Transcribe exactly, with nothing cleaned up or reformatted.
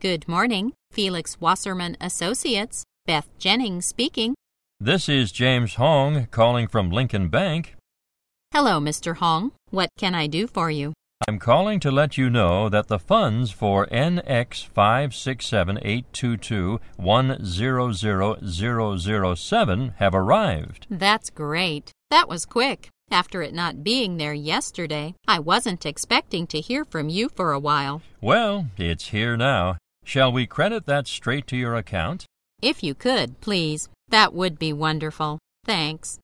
Good morning. Felix Wasserman Associates. Beth Jennings speaking. This is James Hong calling from Lincoln Bank. Hello, Mister Hong. What can I do for you? I'm calling to let you know that the funds for N X five six seven eight two two one zero zero zero zero seven have arrived. That's great. That was quick. After it not being there yesterday, I wasn't expecting to hear from you for a while. Well, it's here now. Shall we credit that straight to your account? If you could, please. That would be wonderful. Thanks.